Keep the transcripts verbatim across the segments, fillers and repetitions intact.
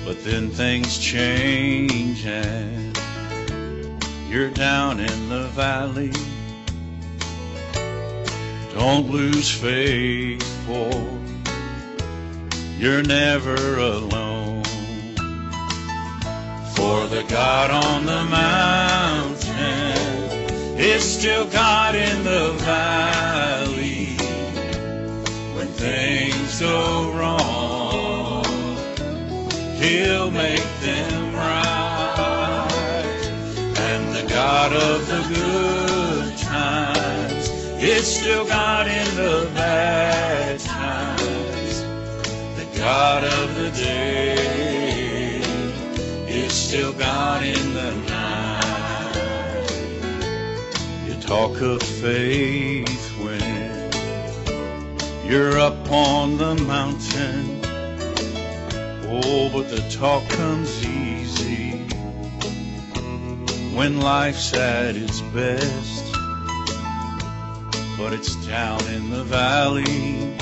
But then things change and you're down in the valley. Don't lose faith, for you're never alone. For the God on the mountain is still God in the valley. When things go wrong, He'll make them right. And the God of the good times is still God in the bad times. The God of the day is still God in the night. You talk of faith when you're up on the mountain. Oh, but the talk comes easy when life's at its best. But it's down in the valley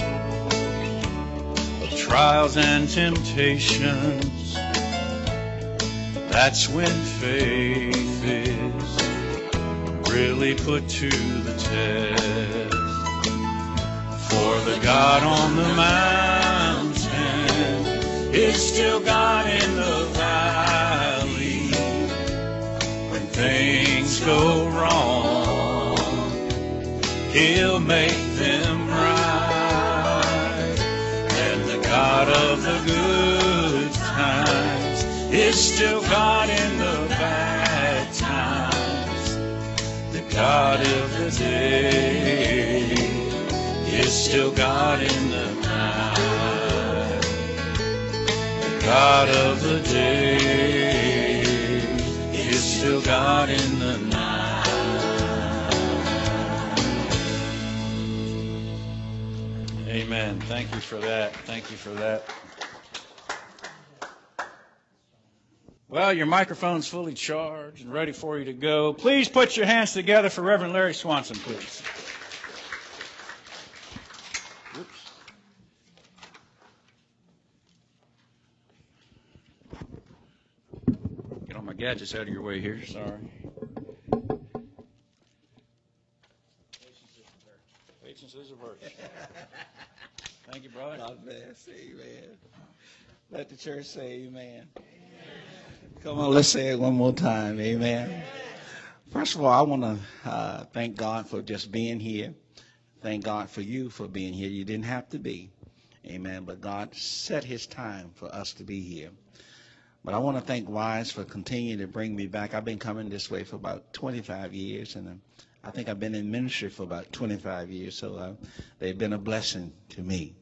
of trials and temptations. That's when faith is really put to the test. For the God on the mountain is still God in the valley. When things go wrong, He'll make them right. And the God of the good times is still God in the bad times. The God of the day is still God in the night. The God of the day is still God in the night. Amen. Thank you for that. Thank you for that. Well, your microphone's fully charged and ready for you to go. Please put your hands together for Reverend Larry Swanson, please. Oops. Get all my gadgets out of your way here. Sorry. Patience is a virtue. Thank you, brother. God bless. Amen. Let the church say amen. Come on, let's say it one more time. Amen. First of all, I want to uh, thank God for just being here. Thank God for you for being here. You didn't have to be. Amen. But God set His time for us to be here. But I want to thank Wise for continuing to bring me back. I've been coming this way for about twenty-five years, and uh, I think I've been in ministry for about twenty-five years, so uh, they've been a blessing to me.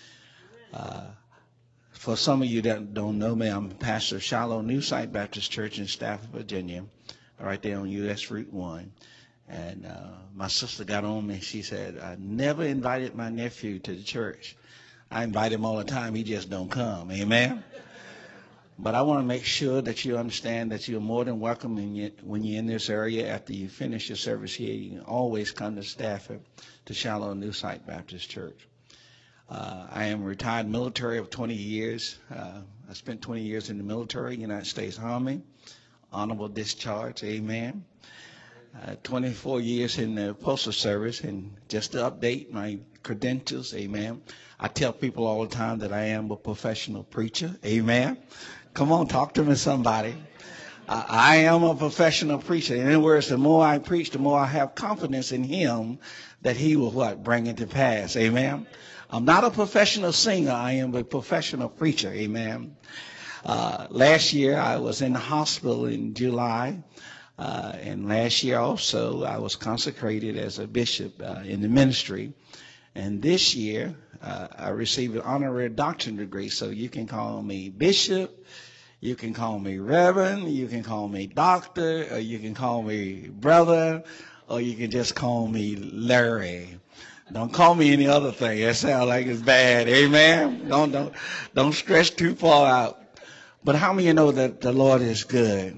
Uh, for some of you that don't know me, I'm pastor of Shiloh New Sight Baptist Church in Stafford, Virginia, right there on U S Route one. And uh, my sister got on me. She said, I never invited my nephew to the church. I invite him all the time. He just don't come. Amen. But I want to make sure that you understand that you're more than welcome in you, when you're in this area. After you finish your service here, you can always come to Stafford to Shiloh New Sight Baptist Church. Uh, I am a retired military of twenty years. Uh, I spent twenty years in the military, United States Army, honorable discharge, amen. Uh, twenty-four years in the Postal Service, and just to update my credentials, amen. I tell people all the time that I am a professional preacher, amen. Come on, talk to me, somebody. Uh, I am a professional preacher. In other words, the more I preach, the more I have confidence in Him that He will what? Bring it to pass, amen. I'm not a professional singer. I am a professional preacher, amen. Uh, last year, I was in the hospital in July. Uh, and last year also, I was consecrated as a bishop uh, in the ministry. And this year, uh, I received an honorary doctorate degree. So you can call me bishop, you can call me reverend, you can call me doctor, or you can call me brother, or you can just call me Larry. Don't call me any other thing. That sounds like it's bad. Amen. Don't don't don't stretch too far out. But how many of you know that the Lord is good?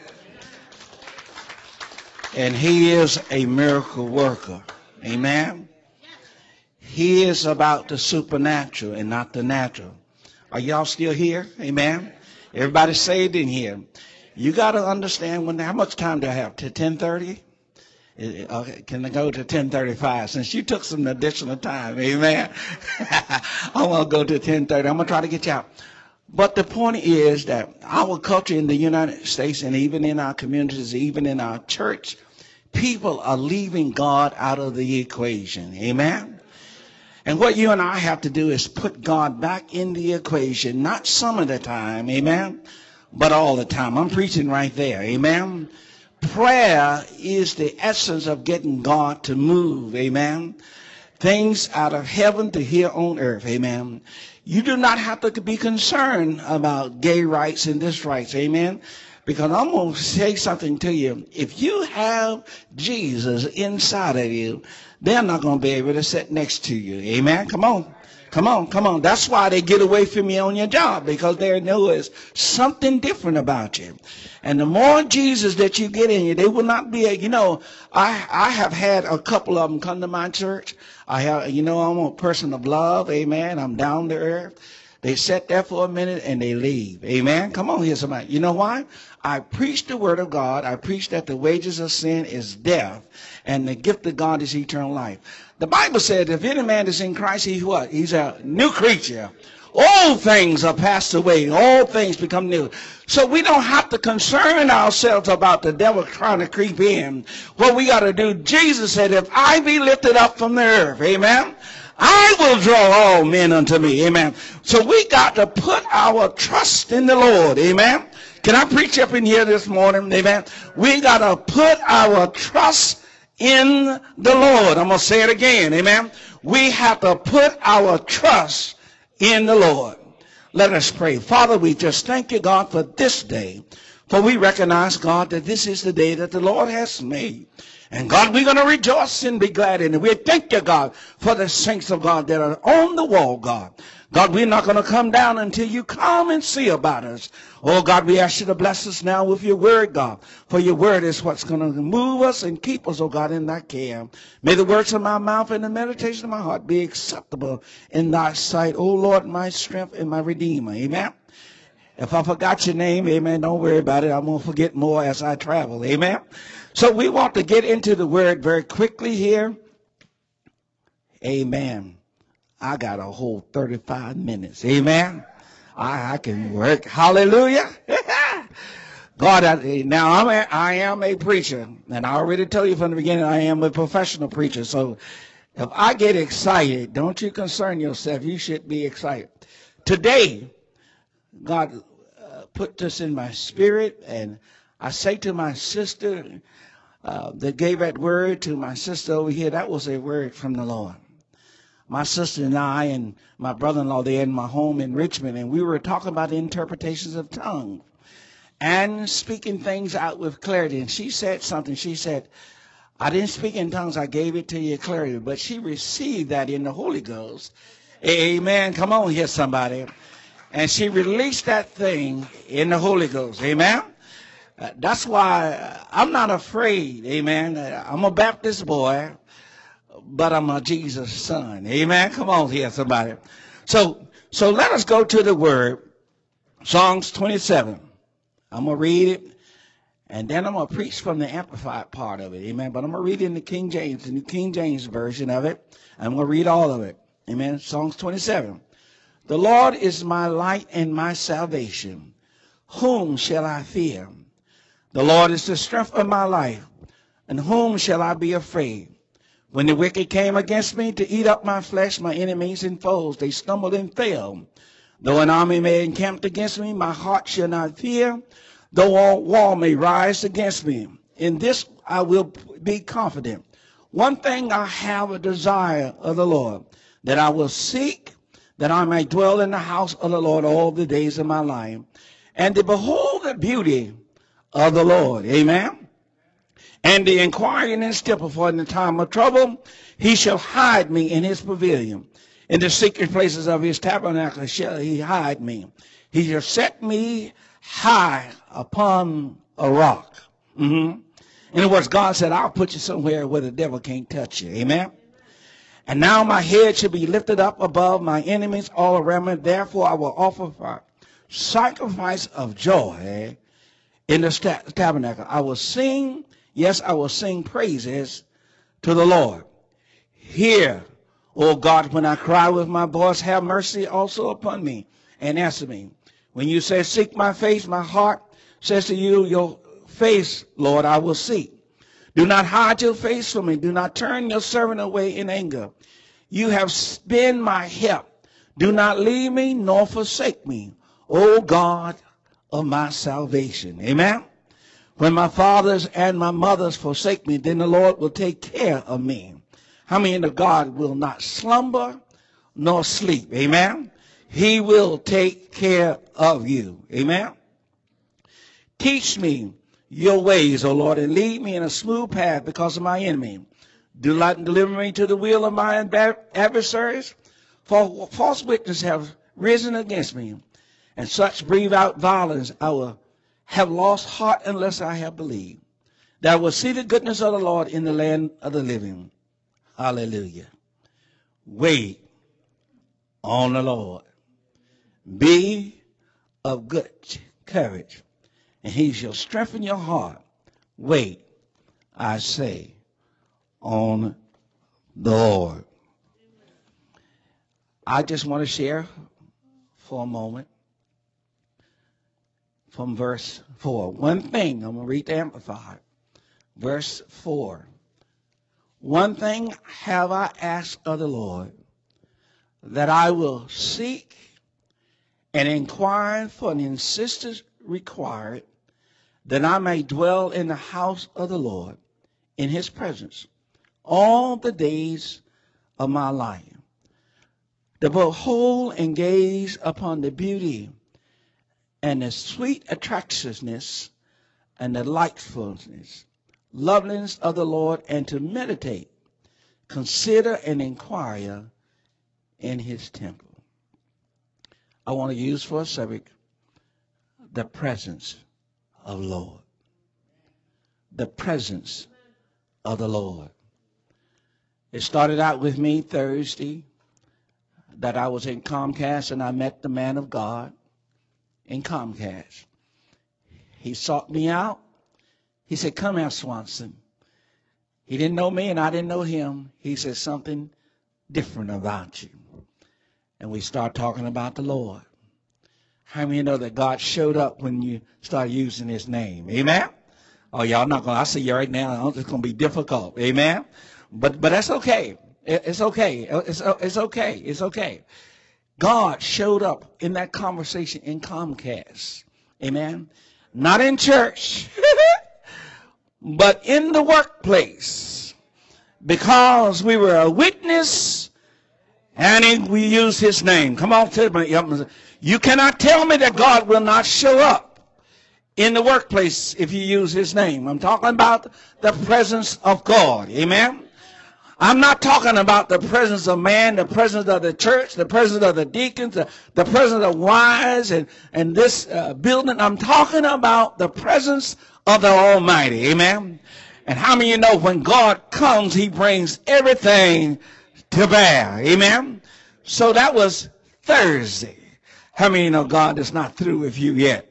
And He is a miracle worker. Amen. He is about the supernatural and not the natural. Are y'all still here? Amen. Everybody saved in here. You got to understand when. How much time do I have? To ten thirty? Okay, can I go to ten thirty-five? Since you took some additional time, amen. I want to go to ten thirty. I'm gonna try to get you out. But the point is that our culture in the United States, and even in our communities, even in our church, people are leaving God out of the equation. Amen. And what you and I have to do is put God back in the equation, not some of the time, amen, but all the time. I'm preaching right there, amen. Prayer is the essence of getting God to move, amen. Things out of heaven to here on earth, amen. You do not have to be concerned about gay rights and this rights, amen. Because I'm going to say something to you. If you have Jesus inside of you, they're not going to be able to sit next to you. Amen? Come on. Come on. Come on. That's why they get away from you on your job, because they know there's something different about you. And the more Jesus that you get in you, they will not be, a, you know, I, I have had a couple of them come to my church. I have, you know, I'm a person of love. Amen. I'm down to earth. They sit there for a minute and they leave. Amen. Come on here, somebody. You know why? I preach the word of God. I preach that the wages of sin is death, and the gift of God is eternal life. The Bible said, if any man is in Christ, he's what? He's a new creature. All things are passed away. All things become new. So we don't have to concern ourselves about the devil trying to creep in. What we got to do, Jesus said, if I be lifted up from the earth, amen, I will draw all men unto me. Amen. So we got to put our trust in the Lord. Amen. Can I preach up in here this morning? Amen. We got to put our trust in the Lord. I'm going to say it again. Amen. We have to put our trust in the Lord. Let us pray. Father, we just thank you, God, for this day. For we recognize, God, that this is the day that the Lord has made. And God, we're going to rejoice and be glad in it. We thank you, God, for the saints of God that are on the wall, God. God, we're not going to come down until you come and see about us. Oh, God, we ask you to bless us now with your word, God. For your word is what's going to move us and keep us, oh God, in thy care. May the words of my mouth and the meditation of my heart be acceptable in thy sight, oh Lord, my strength and my redeemer. Amen. If I forgot your name, amen, don't worry about it. I'm going to forget more as I travel. Amen. So we want to get into the word very quickly here. Amen. I got a whole thirty-five minutes. Amen. I, I can work. Hallelujah. God, I, now I'm a, I am a preacher. And I already told you from the beginning, I am a professional preacher. So if I get excited, don't you concern yourself. You should be excited. Today, God uh, put this in my spirit, and I say to my sister uh, that gave that word to my sister over here, that was a word from the Lord. My sister and I and my brother-in-law, they're in my home in Richmond, and we were talking about the interpretations of tongues and speaking things out with clarity. And she said something. She said, I didn't speak in tongues. I gave it to you clarity. But she received that in the Holy Ghost. Amen. Come on here, somebody. And she released that thing in the Holy Ghost. Amen. Uh, that's why I'm not afraid. Amen. I'm a Baptist boy, but I'm a Jesus son. Amen. Come on here, somebody. So, so let us go to the word. Psalms twenty-seven. I'm going to read it, and then I'm going to preach from the amplified part of it. Amen. But I'm going to read it in the King James, the New King James version of it. I'm going to read all of it. Amen. Psalms twenty-seven. The Lord is my light and my salvation. Whom shall I fear? The Lord is the strength of my life. And whom shall I be afraid? When the wicked came against me to eat up my flesh, my enemies and foes, they stumbled and fell. Though an army may encamp against me, my heart shall not fear. Though a wall may rise against me, in this I will be confident. One thing I have a desire of the Lord, that I will seek, that I may dwell in the house of the Lord all the days of my life, and to behold the beauty of the Lord. Amen. And to inquire in his temple, for in the time of trouble he shall hide me in his pavilion. In the secret places of his tabernacle shall he hide me. He shall set me high upon a rock. Mm-hmm. In other words, God said, I'll put you somewhere where the devil can't touch you. Amen. And now my head shall be lifted up above my enemies all around me. Therefore I will offer sacrifice of joy in the tabernacle. I will sing, yes, I will sing praises to the Lord. Hear, O God, when I cry with my voice, have mercy also upon me and answer me. When you say, seek my face, my heart says to you, your face, Lord, I will seek. Do not hide your face from me. Do not turn your servant away in anger. You have been my help. Do not leave me nor forsake me, O God of my salvation. Amen. When my fathers and my mothers forsake me, then the Lord will take care of me. How many of God will not slumber nor sleep? Amen. He will take care of you. Amen. Teach me your ways, O Lord, and lead me in a smooth path because of my enemy. Do not deliver me to the will of my adversaries, for false witnesses have risen against me, and such breathe out violence. I will have lost heart unless I have believed that I will see the goodness of the Lord in the land of the living. Hallelujah. Wait on the Lord. Be of good courage, and he shall strengthen your heart. Wait, I say, on the Lord. I just want to share for a moment from verse four. One thing, I'm going to read the Amplified. Verse four. One thing have I asked of the Lord, that I will seek and inquire for an insistence required, that I may dwell in the house of the Lord, in his presence, all the days of my life, to behold and gaze upon the beauty and the sweet attractiveness and the delightfulness, loveliness of the Lord, and to meditate, consider, and inquire in his temple. I want to use for a subject the presence of the Lord. The presence of the Lord. It started out with me Thursday that I was in Comcast and I met the man of God in Comcast. He sought me out. He said, come here, Swanson. He didn't know me and I didn't know him. He said something different about you. And we start talking about the Lord. How many know that God showed up when you start using his name? Amen? Oh, y'all not going to, I see you right now, it's going to be difficult. Amen? But but that's okay. It's okay. It's, it's okay. It's okay. God showed up in that conversation in Comcast. Amen? Not in church, but in the workplace. Because we were a witness and we used his name. Come on, tell me. You cannot tell me that God will not show up in the workplace if you use his name. I'm talking about the presence of God. Amen? I'm not talking about the presence of man, the presence of the church, the presence of the deacons, the, the presence of wives and, and this uh, building. I'm talking about the presence of the Almighty. Amen? And how many of you know when God comes, he brings everything to bear. Amen? So that was Thursday. How many of you know God is not through with you yet?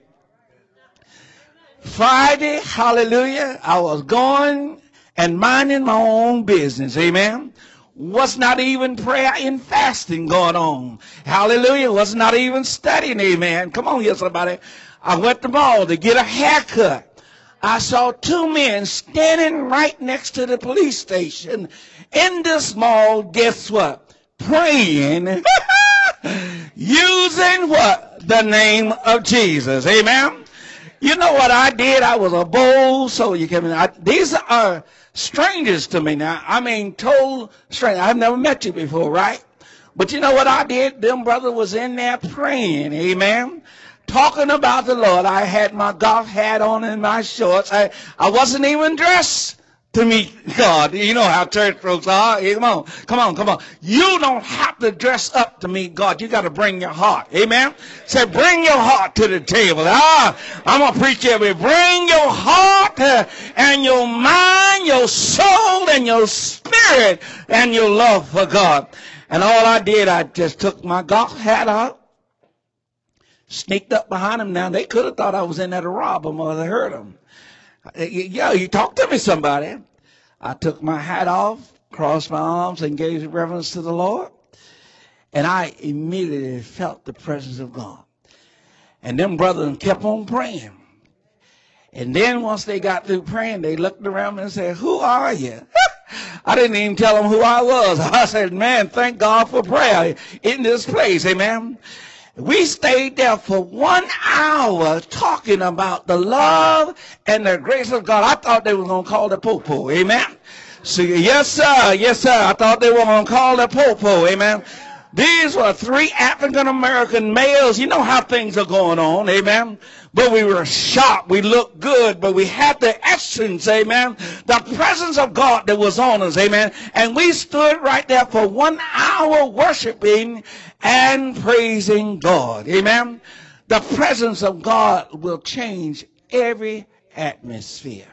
Friday, hallelujah, I was going and minding my own business. Amen? Was not even prayer and fasting going on. Hallelujah. Was not even studying. Amen. Come on here, somebody. I went to the mall to get a haircut. I saw two men standing right next to the police station in this mall. Guess what? Praying. Using what? The name of Jesus. Amen. You know what I did? I was a bold soldier. You can, I, these are strangers to me now. I mean, total strangers. I've never met you before, right? But you know what I did? Them brother was in there praying. Amen. Talking about the Lord. I had my golf hat on and my shorts. I, I wasn't even dressed to meet God. You know how church folks are. Come on, come on, come on. You don't have to dress up to meet God. You got to bring your heart. Amen? Say, bring your heart to the table. Ah, I'm going to preach every. Bring your heart uh, and your mind, your soul, and your spirit, and your love for God. And all I did, I just took my golf hat out, Sneaked up behind them. Now, they could have thought I was in there to rob them or they heard them. Yeah, you talk to me, somebody. I took my hat off, crossed my arms, and gave reverence to the Lord. And I immediately felt the presence of God. And them brothers kept on praying. And then once they got through praying, they looked around and said, who are you? I didn't even tell them who I was. I said, man, thank God for prayer in this place. Amen. We stayed there for one hour talking about the love and the grace of God. I thought they were going to call the popo. Amen. So, yes, sir. Yes, sir. I thought they were going to call the popo. Amen. These were three African-American males. You know how things are going on. Amen. But we were sharp. We looked good. But we had the essence. Amen. The presence of God that was on us. Amen. And we stood right there for one hour worshiping and praising God. Amen. The presence of God will change every atmosphere.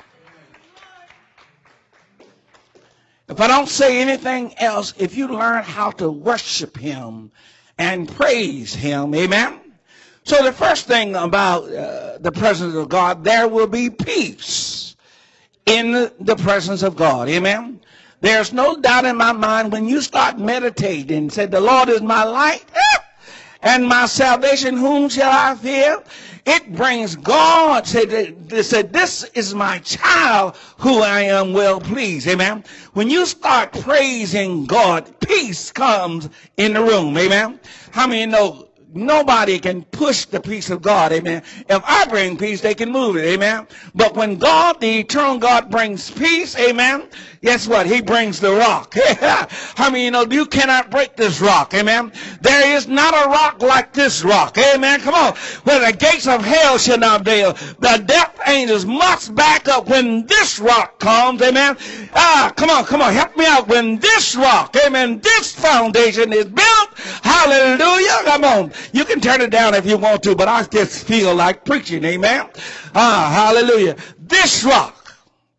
If I don't say anything else, if you learn how to worship him and praise him, amen. So the first thing about uh, the presence of God, there will be peace in the presence of God, amen. There's no doubt in my mind when you start meditating and say, the Lord is my light and my salvation, whom shall I fear? It brings God, said, said, this is my child who I am well pleased. Amen. When you start praising God, peace comes in the room. Amen. How many know nobody can push the peace of God? Amen. If I bring peace, they can move it. Amen. But when God, the eternal God, brings peace, amen, guess what? He brings the rock. How many you know you cannot break this rock? Amen. There is not a rock like this rock. Amen. Come on. Where the gates of hell shall not prevail. The death angels must back up when this rock comes. Amen. Ah, come on, come on. Help me out. When this rock, amen, this foundation is built. Hallelujah. Come on. You can turn it down if you want to, but I just feel like preaching. Amen. Ah, hallelujah. This rock.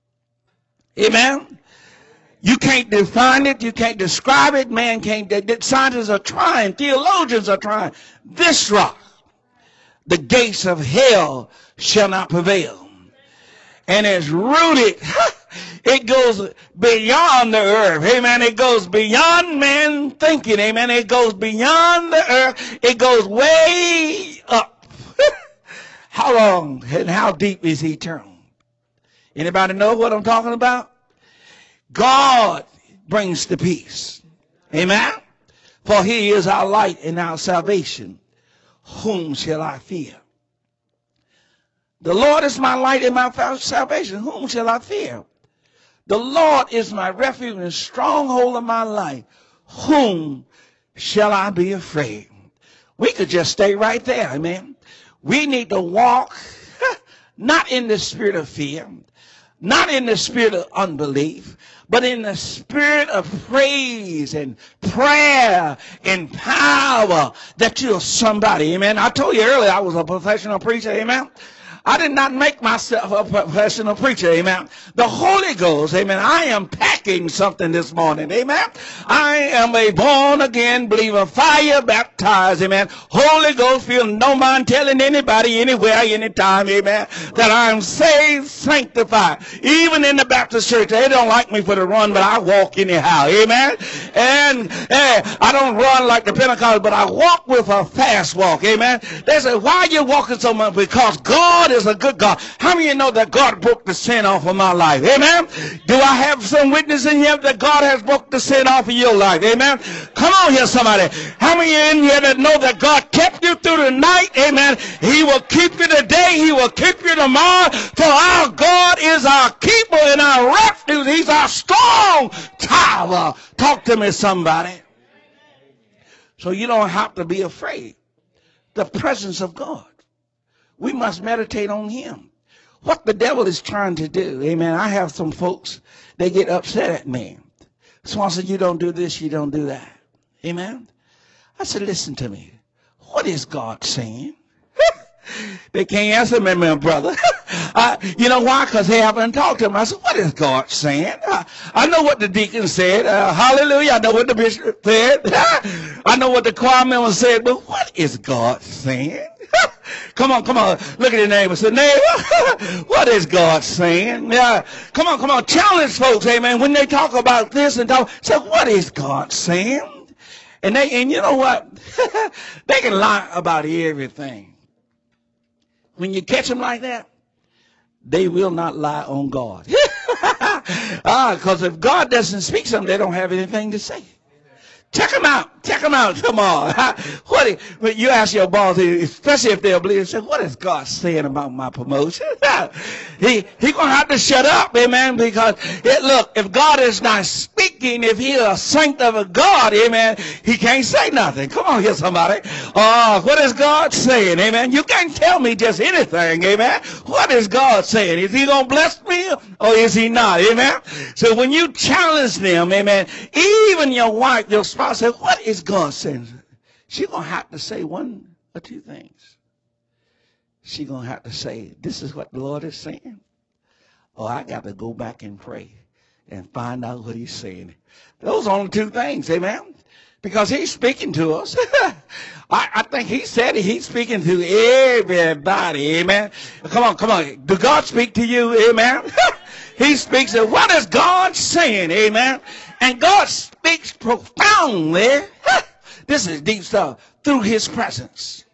Amen. You can't define it. You can't describe it. Man can't. Scientists are trying. Theologians are trying. This rock, the gates of hell shall not prevail. And it's rooted. It goes beyond the earth. Amen. It goes beyond man thinking. Amen. It goes beyond the earth. It goes way up. How long and how deep is eternal? Anybody know what I'm talking about? God brings the peace. Amen. For he is our light and our salvation. Whom shall I fear? The Lord is my light and my salvation. Whom shall I fear? The Lord is my refuge and stronghold of my life. Whom shall I be afraid? We could just stay right there. Amen. We need to walk not in the spirit of fear, not in the spirit of unbelief, but in the spirit of praise and prayer and power that you're somebody. Amen. I told you earlier I was a professional preacher. Amen. I did not make myself a professional preacher, amen. The Holy Ghost, amen. I am packing something this morning, amen. I am a born-again believer, fire baptized, amen. Holy Ghost, feel no mind telling anybody, anywhere, anytime, amen, that I am saved, sanctified. Even in the Baptist church, they don't like me for the run, but I walk anyhow, amen. And eh, I don't run like the Pentecost, but I walk with a fast walk, amen. They say, why are you walking so much? Because God is a good God. How many of you know that God broke the sin off of my life? Amen. Do I have some witness in here that God has broke the sin off of your life? Amen. Come on here, somebody. How many in here that know that God kept you through the night? Amen. He will keep you today. He will keep you tomorrow. For our God is our keeper and our refuge. He's our strong tower. Talk to me, somebody. So you don't have to be afraid. The presence of God. We must meditate on him. What the devil is trying to do. Amen. I have some folks, they get upset at me. Someone said, you don't do this, you don't do that. Amen. I said, listen to me. What is God saying? They can't answer me, my brother. uh, you know why? Because they haven't talked to him. I said, what is God saying? Uh, I know what the deacon said. Uh, hallelujah. I know what the bishop said. I know what the choir member said. But what is God saying? Come on, come on. Look at your neighbor. Say, neighbor, what is God saying? Yeah. Come on, come on. Challenge folks, amen. When they talk about this and talk, say, what is God saying? And they, and you know what? They can lie about everything. When you catch them like that, they will not lie on God. Ah, because if God doesn't speak something, they don't have anything to say. Check them out. Check them out. Come on. What when you ask your boss, especially if they're believers, say, what is God saying about my promotion? he he gonna have to shut up, amen, because it, look, if God is not speaking, if he's a saint of a God, amen, he can't say nothing. Come on here, somebody. Oh, what is God saying, amen? You can't tell me just anything, amen. What is God saying? Is he gonna bless me or is he not, amen? So when you challenge them, amen, even your wife, your spouse, I said, what is God saying? She's going to have to say one or two things. She's going to have to say, this is what the Lord is saying. Or I got to go back and pray and find out what he's saying. Those are only two things, amen? Because he's speaking to us. I, I think he said it. He's speaking to everybody, amen? Come on, come on. Do God speak to you, amen? He speaks of what is God saying, amen? And God speaks profoundly. This is deep stuff. Through his presence.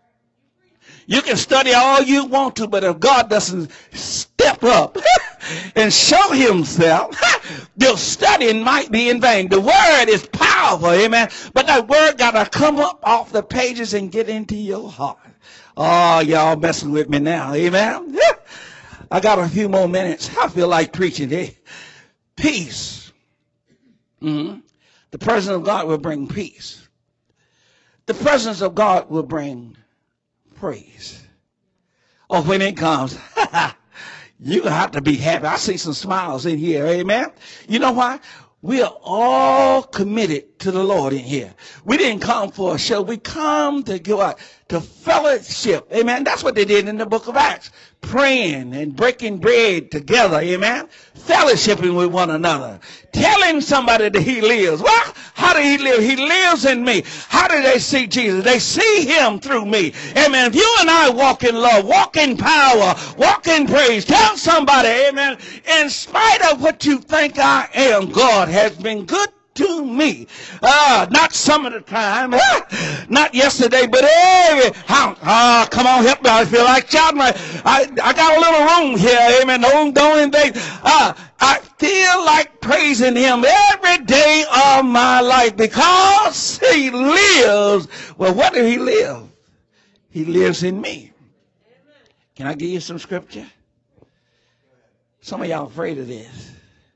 You can study all you want to, but if God doesn't step up and show himself, your studying might be in vain. The word is powerful, amen. But that word got to come up off the pages and get into your heart. Oh, y'all messing with me now, amen. I got a few more minutes. I feel like preaching. Eh? Peace. Mm-hmm. The presence of God will bring peace. The presence of God will bring praise. Oh, when it comes, you have to be happy. I see some smiles in here, amen. You know why? We are all committed to the Lord in here. We didn't come for a show. We come to go out to fellowship. Amen. That's what they did in the book of Acts. Praying and breaking bread together. Amen. Fellowshipping with one another. Telling somebody that he lives. Well, how did he live? He lives in me. How do they see Jesus? They see him through me. Amen. If you and I walk in love, walk in power, walk in praise, tell somebody, amen, in spite of what you think I am, God has been good to me. Uh, not some of the time, uh, not yesterday, but every, ah, uh, come on, help me. I feel like shouting. I, I got a little room here, amen. Don't, don't invade. Uh, I feel like praising him every day of my life because he lives. Well, what did he live? He lives in me. Can I give you some scripture? Some of y'all afraid of this.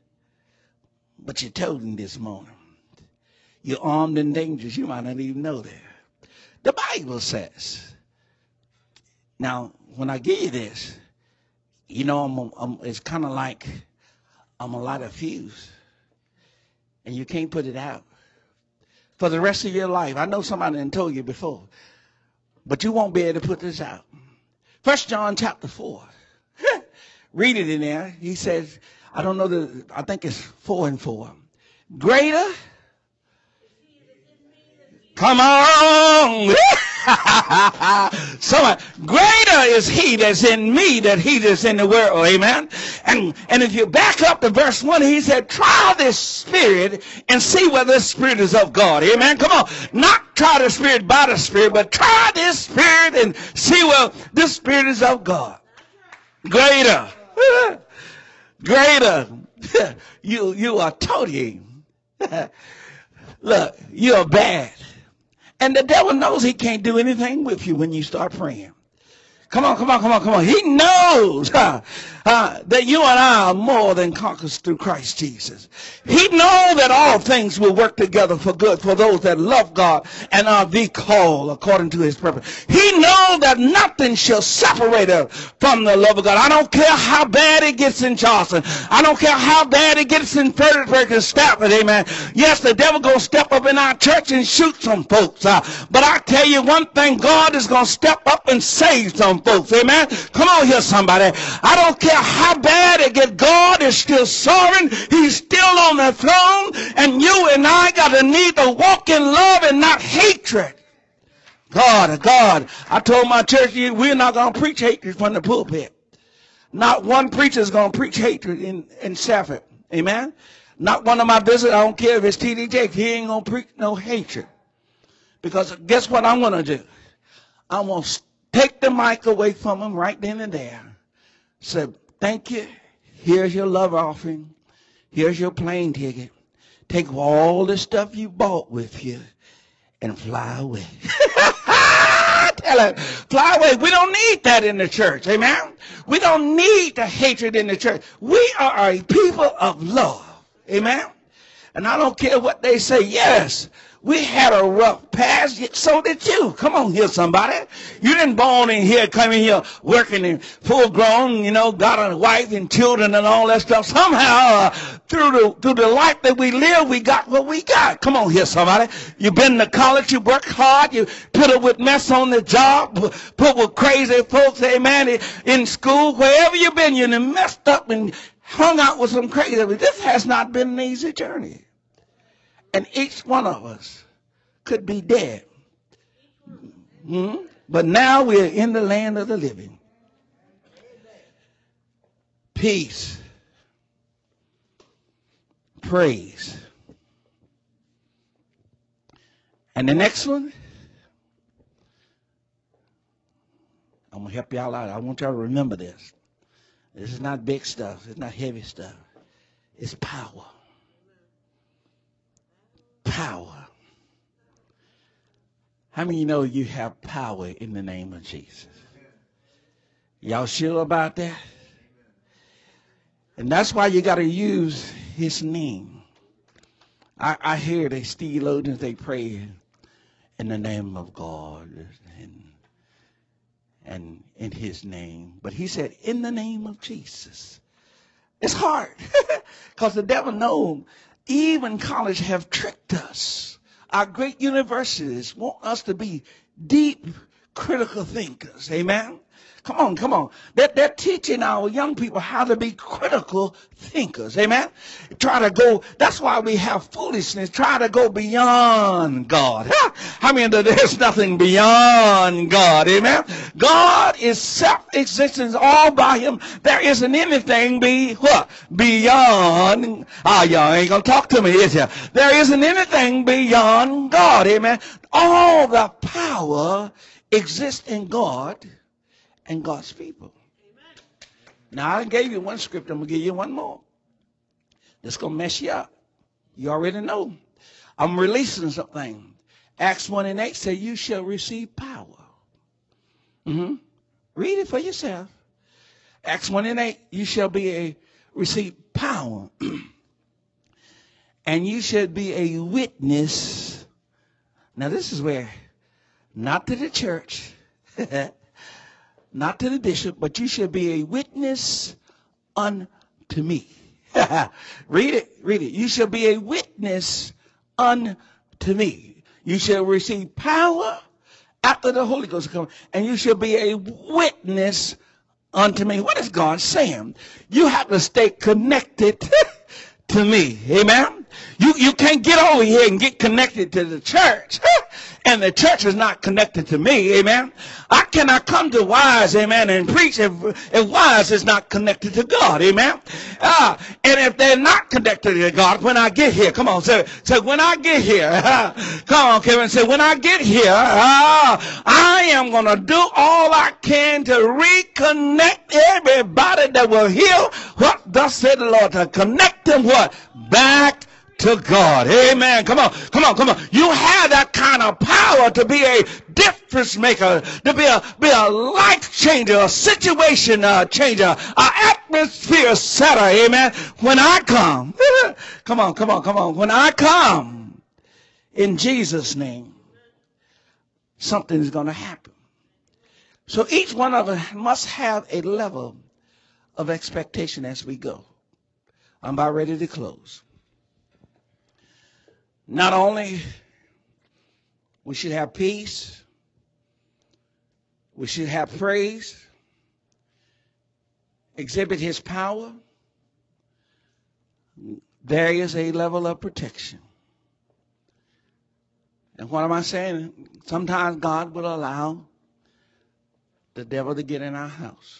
But you're told him this morning. You're armed and dangerous. You might not even know that. The Bible says. Now, when I give you this, you know, I'm, I'm, it's kind of like I'm a light of fuse. And you can't put it out. For the rest of your life. I know somebody done told you before. But you won't be able to put this out. First John chapter four. Read it in there. He says, I don't know, the, I think it's four and four. Greater. Come on. So greater is he that's in me than he that's in the world. Amen. And, and if you back up to verse one, he said, try this spirit and see whether this spirit is of God. Amen. Come on. Not try the spirit by the spirit, but try this spirit and see whether this spirit is of God. Greater. Greater. you you are totally. Look, you're bad. And the devil knows he can't do anything with you when you start praying. Come on, come on, come on, come on. He knows uh, uh, that you and I are more than conquerors through Christ Jesus. He knows that all things will work together for good for those that love God and are the called according to his purpose. He knows that nothing shall separate us from the love of God. I don't care how bad it gets in Charleston. I don't care how bad it gets in Fredericksburg and Stafford, amen. Yes, the devil going to step up in our church and shoot some folks. Uh, but I tell you one thing, God is going to step up and save some folks, amen. Come on here, somebody. I don't care how bad it gets. God is still sovereign. He's still on the throne. And you and I got to need to walk in love and not hatred God, God, I told my church, we're not going to preach hatred from the pulpit. Not one preacher is going to preach hatred in, in Safford. Amen? Not one of my visitors, I don't care if it's T D J, he ain't going to preach no hatred. Because guess what I'm going to do? I'm going to take the mic away from him right then and there. Say, thank you. Here's your love offering. Here's your plane ticket. Take all the stuff you bought with you and fly away. Tell him, fly away. We don't need that in the church. Amen? We don't need the hatred in the church. We are a people of love. Amen? And I don't care what they say. Yes, we had a rough past. So did you. Come on here, somebody. You didn't born in here, come in here working and full grown, you know, got a wife and children and all that stuff. Somehow, uh, through the through the life that we live, we got what we got. Come on here, somebody. You've been to college, you worked hard, you put up with mess on the job, put with crazy folks, amen, in school, wherever you've been, you done messed up and hung out with some crazy. This has not been an easy journey. And each one of us could be dead. Hmm? But now we're in the land of the living. Peace. Praise. And the next one, I'm going to help y'all out. I want y'all to remember this. This is not big stuff. It's not heavy stuff. It's power. Power. How many of you know you have power in the name of Jesus? Y'all sure about that? And that's why you got to use his name. I, I hear the theologians, they pray in the name of God and, and in his name. But he said, in the name of Jesus. It's hard because the devil knows. Even college have tricked us. Our great universities want us to be deep, critical thinkers. Amen? Come on, come on. They're, they're teaching our young people how to be critical thinkers. Amen? Try to go, that's why we have foolishness. Try to go beyond God. I mean, there's nothing beyond God. Amen? God is self-existent all by him. There isn't anything be what? Beyond. Ah, y'all ain't going to talk to me, is ya? There isn't anything beyond God. Amen? All the power exists in God and God's people. Amen. Now, I gave you one scripture. I'm going to give you one more. It's going to mess you up. You already know. I'm releasing something. Acts one and eight say, you shall receive power. Mm-hmm. Read it for yourself. Acts one and eight, you shall be a receive power. And you should be a witness. Now, this is where, not to the church, not to the bishop, but you shall be a witness unto me. Read it, read it. You shall be a witness unto me. You shall receive power after the Holy Ghost comes, and you shall be a witness unto me. What is God saying? You have to stay connected to me. Amen? You, you can't get over here and get connected to the church. And the church is not connected to me, amen. I cannot come to Wise, amen, and preach if, if Wise is not connected to God, amen. Uh, and if they're not connected to God, when I get here, come on, say, say when I get here, uh, come on, Kevin, say when I get here, uh, I am going to do all I can to reconnect everybody that will hear what thus said the Lord, to connect them what? Back to God. Amen. Come on, come on, come on. You have that kind of power to be a difference maker, to be a, be a life changer, a situation uh, changer, an atmosphere setter. Amen. When I come, come on, come on, come on. When I come in Jesus' name, something is going to happen. So each one of us must have a level of expectation as we go. I'm about ready to close. Not only we should have peace, we should have praise, exhibit his power, there is a level of protection. And what am I saying? Sometimes God will allow the devil to get in our house.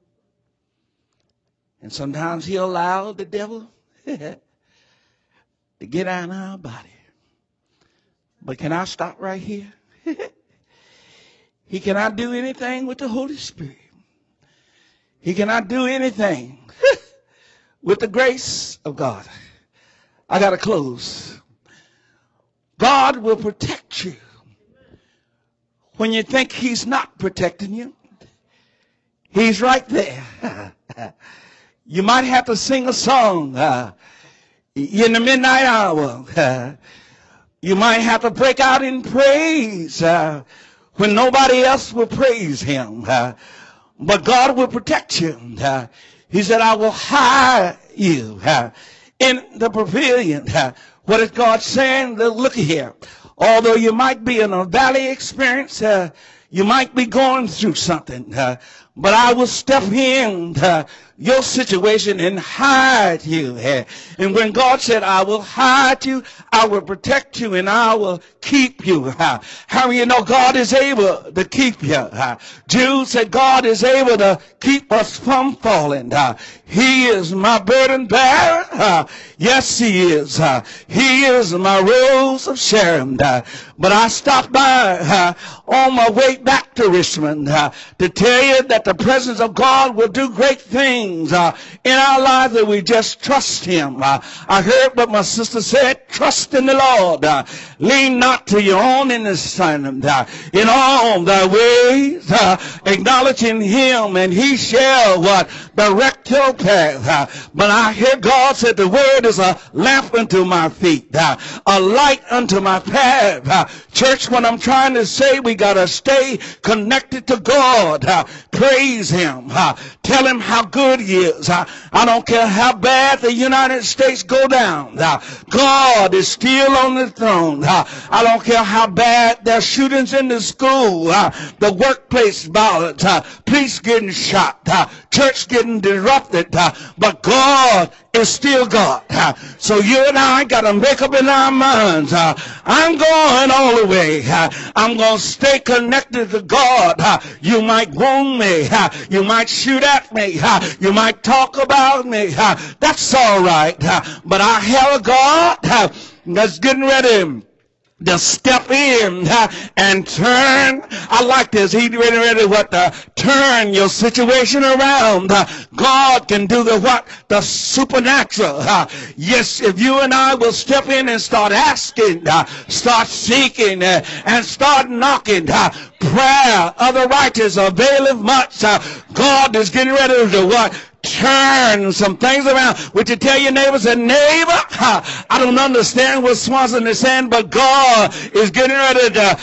And sometimes he'll allow the devil to get out of our body. But can I stop right here? He cannot do anything with the Holy Spirit. He cannot do anything with the grace of God. I got to close. God will protect you when you think he's not protecting you. He's right there. You might have to sing a song uh, in the midnight hour. Uh, you might have to break out in praise uh, when nobody else will praise him. Uh, but God will protect you. Uh, he said, I will hide you uh, in the pavilion. Uh, what is God saying? Look here. Although you might be in a valley experience, uh, you might be going through something, uh, but I will step in uh, your situation and hide you. Uh, and when God said, I will hide you, I will protect you, and I will keep you. Uh, how do you know God is able to keep you? Uh, Jude said God is able to keep us from falling. Uh, he is my burden bearer. Uh, yes, he is. Uh, he is my rose of Sharon. Uh, but I stopped by uh, on my way back to Richmond uh, to tell you that the presence of God will do great things uh, in our lives if we just trust him. Uh, I heard what my sister said, trust in the Lord. Uh, lean not to your own understanding. Uh, in all thy ways, uh, acknowledging him, and he shall what? Direct your path. Uh, but I hear God said the word is a lamp unto my feet, uh, a light unto my path. Uh, church, what I'm trying to say, we got to stay connected to God. Uh, praise him. Uh, tell him how good he is. Uh, I don't care how bad the United States go down. Uh, God is still on the throne. Uh, I don't care how bad there's shootings in the school, uh, the workplace violence, uh, police getting shot, uh, church getting disrupted, uh, but God is still God. Uh, so you and I got to make up in our minds. Uh, I'm going all the way. Uh, I'm going to stay connected to God. Uh, you might wound me. Uh, you might shoot at me. Uh, you might talk about me. Uh, that's all right. Uh, but I have a God uh, that's getting ready to step in uh, and turn. I like this. He ready, ready what? Uh, turn your situation around. Uh, God can do the what? The supernatural. Uh, yes, if you and I will step in and start asking, uh, start seeking, uh, and start knocking. Uh, prayer of the righteous availeth much. Uh, God is getting ready to what? Turn some things around. Would you tell your neighbors and neighbor, I don't understand what Swanson is saying, but God is getting ready to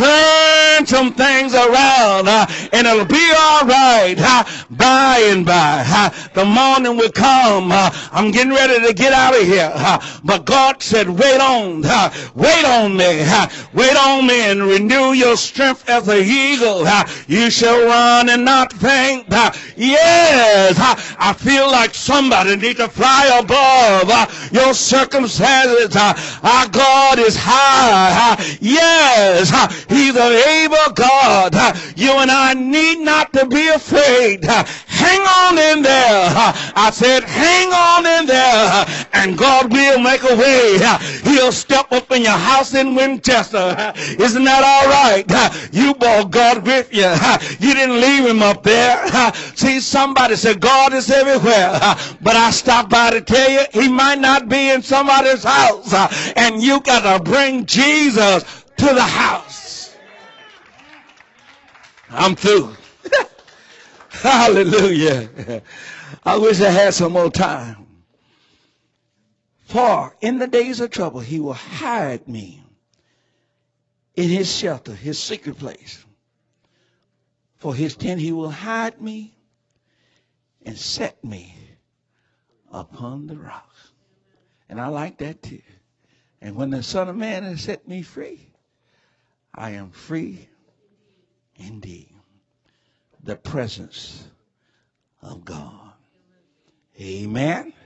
turn some things around, uh, and it'll be all right uh, by and by. Uh, the morning will come. Uh, I'm getting ready to get out of here. Uh, but God said, wait on. Uh, wait on me. Uh, wait on me and renew your strength as an eagle. Uh, you shall run and not faint. Uh, yes. Uh, I feel like somebody needs to fly above uh, your circumstances. Uh, our God is high. Uh, yes, uh, he's an able God. Uh, you and I need not to be afraid. Uh, hang on in there. Uh, I said, hang on in there, uh, and God will make a way. Uh, he'll step up in your house in Winchester. Uh, isn't that all right? Uh, you brought God with you. Uh, you didn't leave him up there. Uh, see, somebody said, God is everywhere, uh, but I stopped by to tell you he might not be in somebody's house, uh, and you got to bring Jesus to the house. I'm through. Hallelujah. I wish I had some more time. For in the days of trouble he will hide me in his shelter, his secret place. For his tent he will hide me and set me upon the rock. And I like that too. And when the Son of Man has set me free, I am free indeed. The presence of God. Amen.